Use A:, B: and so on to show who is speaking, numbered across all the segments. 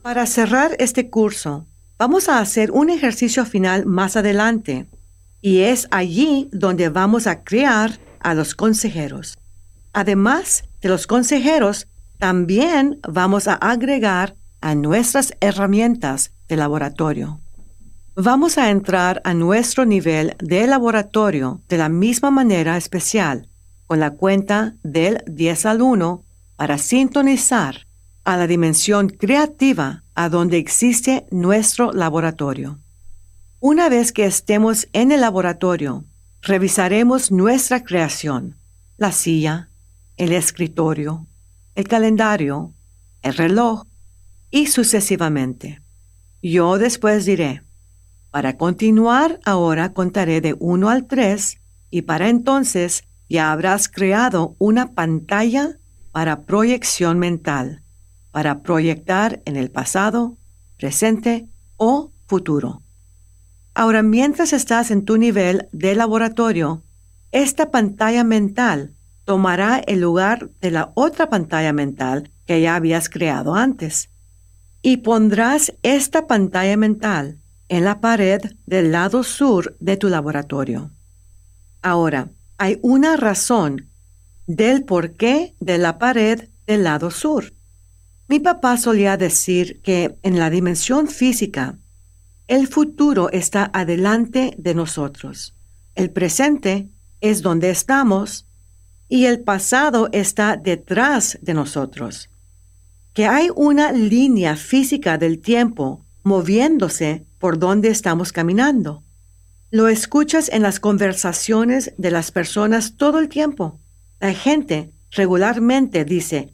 A: Para cerrar este curso, vamos a hacer un ejercicio final más adelante, y es allí donde vamos a crear a los consejeros. Además de los consejeros, también vamos a agregar a nuestras herramientas de laboratorio. Vamos a entrar a nuestro nivel de laboratorio de la misma manera especial, con la cuenta del 10 al 1 para sintonizar a la dimensión creativa a donde existe nuestro laboratorio. Una vez que estemos en el laboratorio, revisaremos nuestra creación, la silla, el escritorio, el calendario, el reloj y sucesivamente. Yo después diré, para continuar ahora contaré de 1 al 3 y para entonces ya habrás creado una pantalla para proyección mental, para proyectar en el pasado, presente o futuro. Ahora, mientras estás en tu nivel de laboratorio, esta pantalla mental tomará el lugar de la otra pantalla mental que ya habías creado antes. Y pondrás esta pantalla mental en la pared del lado sur de tu laboratorio. Ahora, hay una razón del porqué de la pared del lado sur. Mi papá solía decir que en la dimensión física, el futuro está adelante de nosotros. El presente es donde estamos y el pasado está detrás de nosotros. Que hay una línea física del tiempo moviéndose por donde estamos caminando. Lo escuchas en las conversaciones de las personas todo el tiempo. La gente regularmente dice,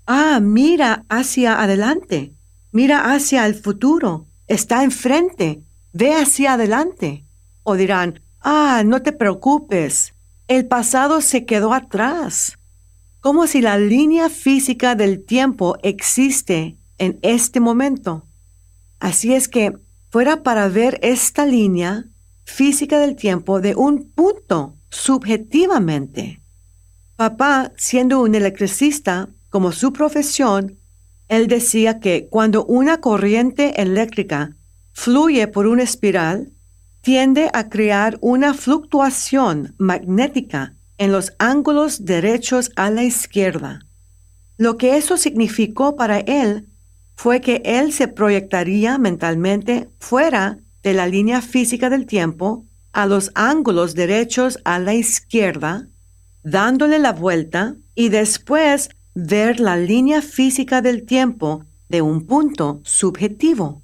A: mira hacia adelante, mira hacia el futuro, está enfrente, ve hacia adelante. O dirán, no te preocupes, el pasado se quedó atrás. Como si la línea física del tiempo existe en este momento. Así es que fuera para ver esta línea física del tiempo de un punto subjetivamente. Papá, siendo un electricista como su profesión, él decía que cuando una corriente eléctrica fluye por una espiral, tiende a crear una fluctuación magnética en los ángulos derechos a la izquierda. Lo que eso significó para él fue que él se proyectaría mentalmente fuera de la línea física del tiempo a los ángulos derechos a la izquierda, dándole la vuelta y después ver la línea física del tiempo de un punto subjetivo.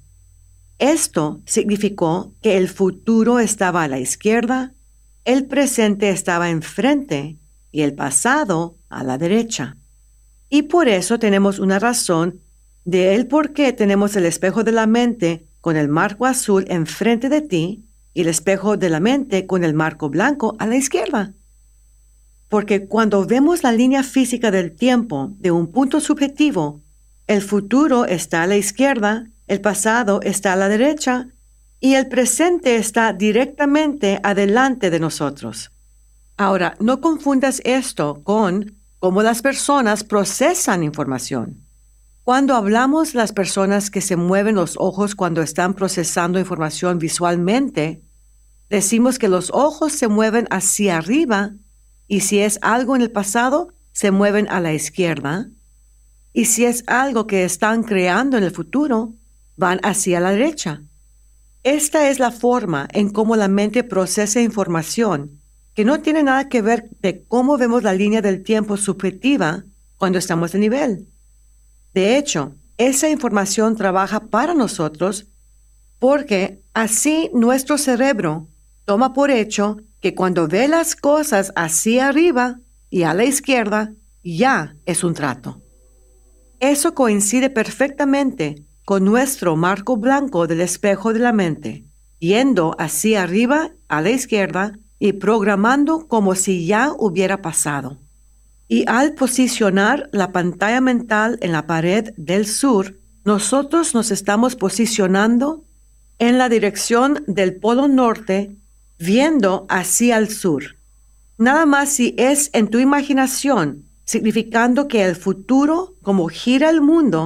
A: Esto significó que el futuro estaba a la izquierda, el presente estaba enfrente y el pasado a la derecha. Y por eso tenemos una razón de el por qué tenemos el espejo de la mente con el marco azul enfrente de ti y el espejo de la mente con el marco blanco a la izquierda. Porque cuando vemos la línea física del tiempo de un punto subjetivo, el futuro está a la izquierda, el pasado está a la derecha y el presente está directamente adelante de nosotros. Ahora, no confundas esto con cómo las personas procesan información. Cuando hablamos las personas que se mueven los ojos cuando están procesando información visualmente, decimos que los ojos se mueven hacia arriba y si es algo en el pasado, se mueven a la izquierda. Y si es algo que están creando en el futuro, van hacia la derecha. Esta es la forma en cómo la mente procesa información, que no tiene nada que ver de cómo vemos la línea del tiempo subjetiva cuando estamos de nivel. De hecho, esa información trabaja para nosotros porque así nuestro cerebro toma por hecho que cuando ve las cosas hacia arriba y a la izquierda, ya es un trato. Eso coincide perfectamente con nuestro marco blanco del espejo de la mente, yendo hacia arriba a la izquierda y programando como si ya hubiera pasado. Y al posicionar la pantalla mental en la pared del sur, nosotros nos estamos posicionando en la dirección del polo norte, viendo hacia el sur. Nada más si es en tu imaginación, significando que el futuro, como gira el mundo,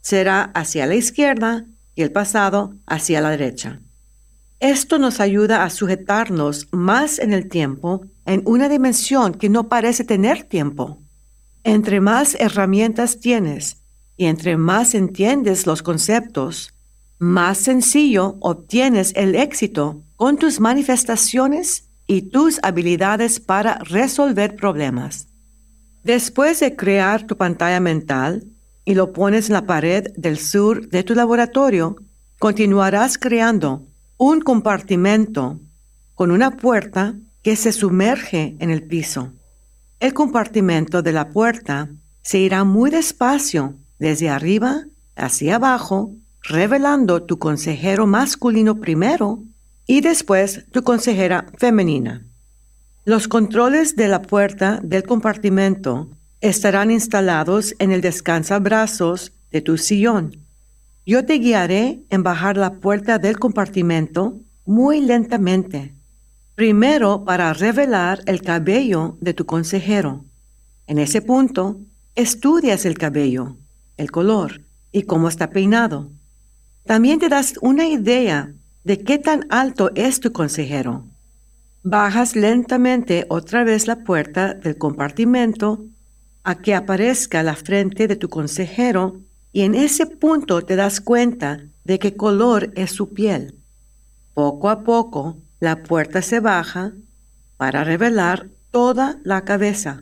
A: será hacia la izquierda y el pasado hacia la derecha. Esto nos ayuda a sujetarnos más en el tiempo en una dimensión que no parece tener tiempo. Entre más herramientas tienes y entre más entiendes los conceptos, más sencillo obtienes el éxito con tus manifestaciones y tus habilidades para resolver problemas. Después de crear tu pantalla mental y lo pones en la pared del sur de tu laboratorio, continuarás creando un compartimento con una puerta que se sumerge en el piso. El compartimento de la puerta se irá muy despacio desde arriba hacia abajo, revelando tu consejero masculino primero y después tu consejera femenina. Los controles de la puerta del compartimento estarán instalados en el descansabrazos de tu sillón. Yo te guiaré en bajar la puerta del compartimento muy lentamente. Primero para revelar el cabello de tu consejero. En ese punto, estudias el cabello, el color y cómo está peinado. También te das una idea de qué tan alto es tu consejero. Bajas lentamente otra vez la puerta del compartimento a que aparezca la frente de tu consejero y en ese punto te das cuenta de qué color es su piel. Poco a poco, la puerta se baja para revelar toda la cabeza.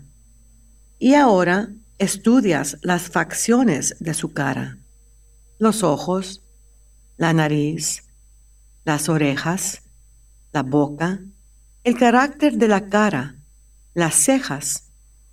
A: Y ahora estudias las facciones de su cara, los ojos, la nariz, las orejas, la boca, el carácter de la cara, las cejas.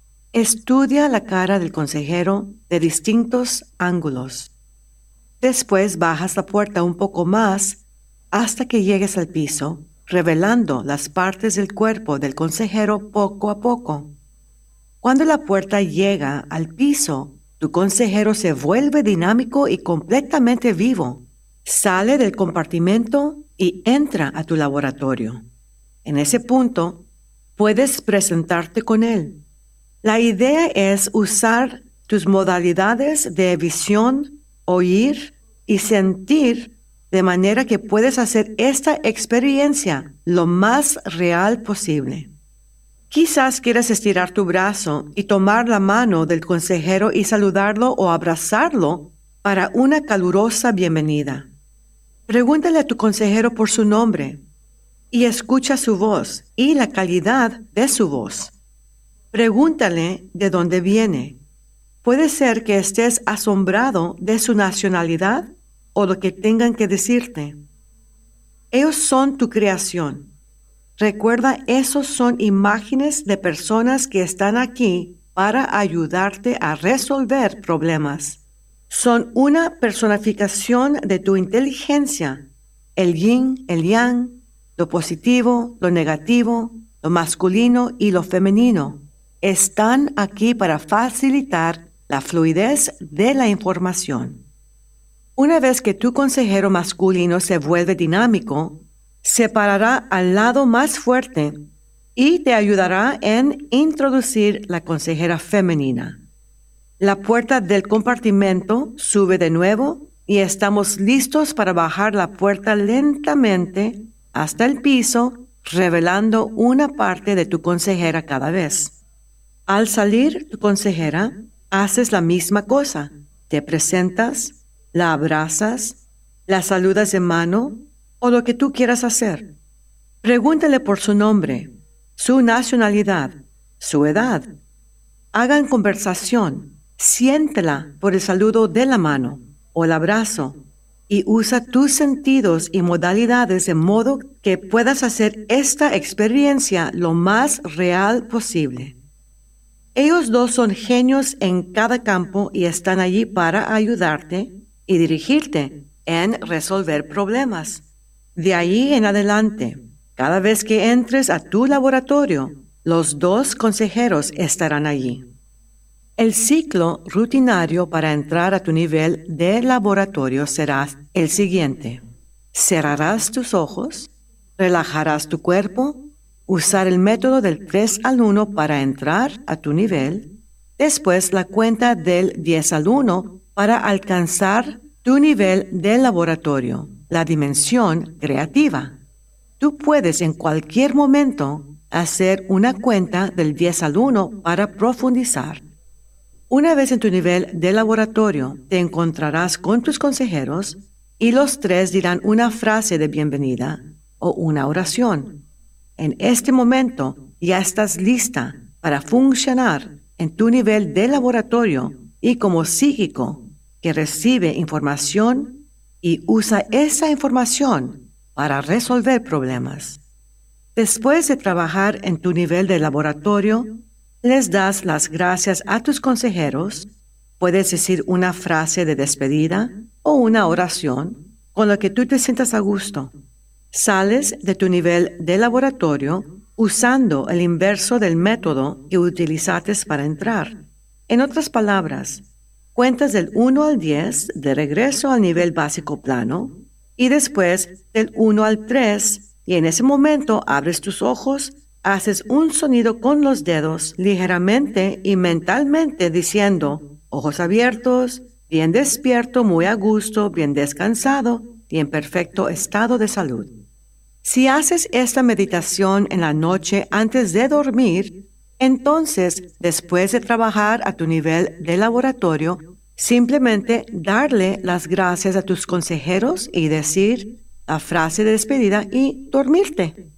A: Estudia la cara del consejero de distintos ángulos. Después bajas la puerta un poco más hasta que llegues al piso, revelando las partes del cuerpo del consejero poco a poco. Cuando la puerta llega al piso, tu consejero se vuelve dinámico y completamente vivo. Sale del compartimento y entra a tu laboratorio. En ese punto, puedes presentarte con él. La idea es usar tus modalidades de visión, oír y sentir de manera que puedes hacer esta experiencia lo más real posible. Quizás quieras estirar tu brazo y tomar la mano del consejero y saludarlo o abrazarlo para una calurosa bienvenida. Pregúntale a tu consejero por su nombre y escucha su voz y la calidad de su voz. Pregúntale de dónde viene. Puede ser que estés asombrado de su nacionalidad o lo que tengan que decirte. Ellos son tu creación. Recuerda, esos son imágenes de personas que están aquí para ayudarte a resolver problemas. Son una personificación de tu inteligencia, el yin, el yang, lo positivo, lo negativo, lo masculino y lo femenino. Están aquí para facilitar la fluidez de la información. Una vez que tu consejero masculino se vuelve dinámico, se parará al lado más fuerte y te ayudará en introducir la consejera femenina. La puerta del compartimento sube de nuevo y estamos listos para bajar la puerta lentamente hasta el piso, revelando una parte de tu consejera cada vez. Al salir tu consejera, haces la misma cosa. Te presentas, la abrazas, la saludas de mano o lo que tú quieras hacer. Pregúntale por su nombre, su nacionalidad, su edad. Hagan conversación, siéntela por el saludo de la mano o el abrazo y usa tus sentidos y modalidades de modo que puedas hacer esta experiencia lo más real posible. Ellos dos son genios en cada campo y están allí para ayudarte y dirigirte en resolver problemas. De ahí en adelante, cada vez que entres a tu laboratorio, los dos consejeros estarán allí. El ciclo rutinario para entrar a tu nivel de laboratorio será el siguiente. Cerrarás tus ojos, relajarás tu cuerpo, usar el método del 3 al 1 para entrar a tu nivel, después la cuenta del 10 al 1 para alcanzar tu nivel de laboratorio, la dimensión creativa. Tú puedes en cualquier momento hacer una cuenta del 10 al 1 para profundizar. Una vez en tu nivel de laboratorio, te encontrarás con tus consejeros y los tres dirán una frase de bienvenida o una oración. En este momento ya estás lista para funcionar en tu nivel de laboratorio y como psíquico que recibe información y usa esa información para resolver problemas. Después de trabajar en tu nivel de laboratorio, les das las gracias a tus consejeros, puedes decir una frase de despedida o una oración con la que tú te sientas a gusto. Sales de tu nivel de laboratorio usando el inverso del método que utilizaste para entrar. En otras palabras, cuentas del 1 al 10 de regreso al nivel básico plano y después del 1 al 3 y en ese momento abres tus ojos, haces un sonido con los dedos ligeramente y mentalmente diciendo ojos abiertos, bien despierto, muy a gusto, bien descansado y en perfecto estado de salud. Si haces esta meditación en la noche antes de dormir, entonces, después de trabajar a tu nivel de laboratorio, simplemente darle las gracias a tus consejeros y decir la frase de despedida y dormirte.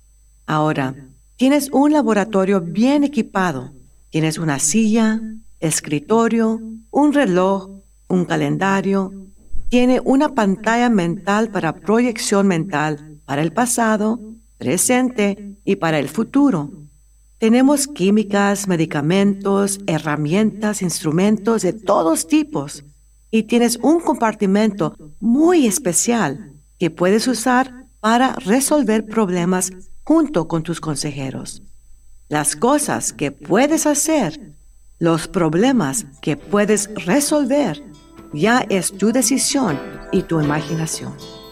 A: Ahora, tienes un laboratorio bien equipado. Tienes una silla, escritorio, un reloj, un calendario. Tiene una pantalla mental para proyección mental para el pasado, presente y para el futuro. Tenemos químicas, medicamentos, herramientas, instrumentos de todos tipos y tienes un compartimento muy especial que puedes usar para resolver problemas junto con tus consejeros. Las cosas que puedes hacer, los problemas que puedes resolver, ya es tu decisión y tu imaginación.